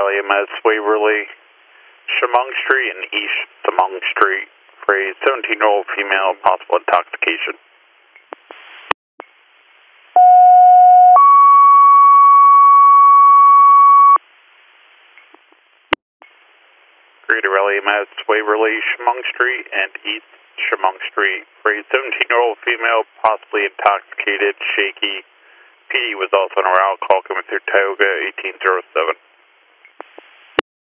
Rally MS, Waverly, Chemung Street and East Chemung Street for a 17-year-old female, possible intoxication. Greater Rally MS, Waverly, Chemung Street and East Chemung Street for a 17-year-old female, possibly intoxicated, shaky. PD was also on a route, call coming through Tioga 1807.